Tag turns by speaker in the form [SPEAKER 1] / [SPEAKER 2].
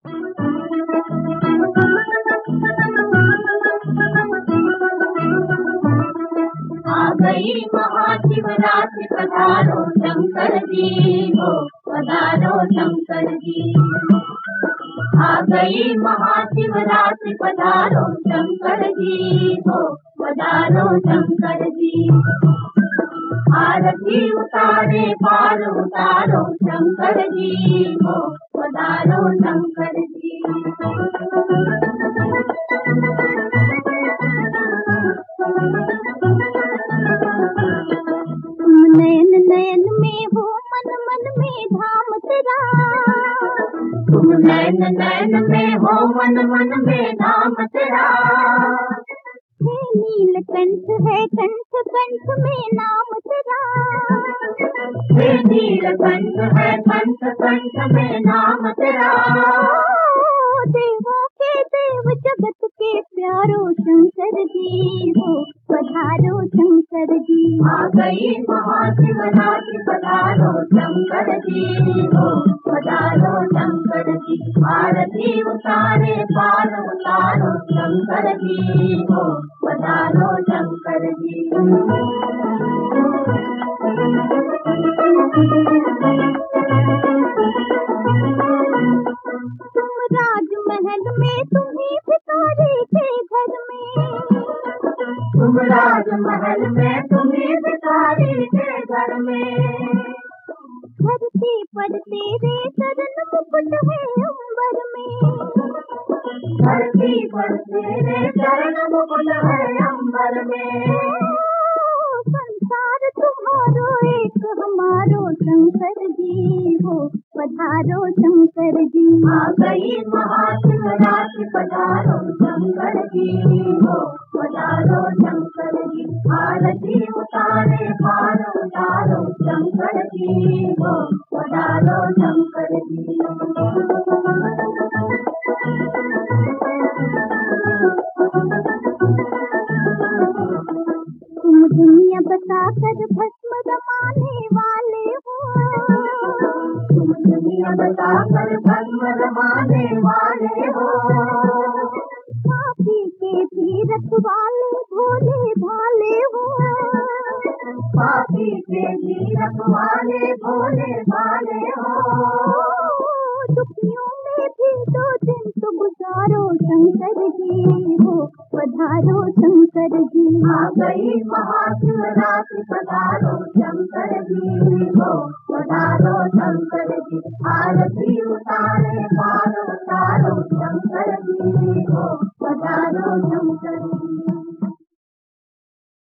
[SPEAKER 1] आ गई महाशिवरात्रि पधारो शंकर जी हो, पधारो शंकर जी। आ गई महाशिवरात्रि पधारो शंकर जी हो, पधारो शंकर जी। आरती उतारे पार उतारो शंकर जी हो, पधारो शंकर जी।
[SPEAKER 2] नयन नयन में हो मन मन में धाम तेरा,
[SPEAKER 1] तुम नयन नयन में हो मन मन में धाम तेरा।
[SPEAKER 2] हे नीलकंठ है कंठ कंठ में नाम तेरा,
[SPEAKER 1] हे नीलकंठ है कंठ कंठ में नाम तेरा।
[SPEAKER 2] देवों के देव जगत के प्यारो शंकर जी हो, पधारो शंकर जी।
[SPEAKER 1] आ गई महाशिवरात्रि पधारो शंकर जी हो, पधारो शंकर जी। आरती उतारे पार उतारो शंकर जी हो, पधारो शंकर जी।
[SPEAKER 2] तुम राजमहल में तुम्ही सितारे के घर में,
[SPEAKER 1] तुम राजमहल में तुम्ही सितारे के घर में।
[SPEAKER 2] धरती पर तेरे चरण मुकुट है अंबर में,
[SPEAKER 1] धरती पर तेरे चरण मुकुट है अंबर में।
[SPEAKER 2] संसार तुम्हारो एक हमारो शंकर जी हो, पधारो शंकर जी।
[SPEAKER 1] आ गई महाशिवरात्रि पधारो शंकर जी हो, पधारो शंकर जी। आरती उतारे पार उतारो शंकर जी हो, पधारो शंकर जी।
[SPEAKER 2] तुम दुनिया बसाकर भस्म रमाने वाले हो,
[SPEAKER 1] तुम दुनिया बसाकर भस्म रमाने वाले हो।
[SPEAKER 2] पापी के भी रखवाले भोले भाले हो,
[SPEAKER 1] पापी के भी रखवाले भोले भाले हो।
[SPEAKER 2] दुखियों में भी दो दिन तो गुजारो शंकर जी हो, पधारो शंकर जी।
[SPEAKER 1] आ गई महाशिवरात्रि पधारो शंकर जी हो, पधारो शंकर जी। आरती उतारे पार उतारो शंकर जी हो, पधारो शंकर जी।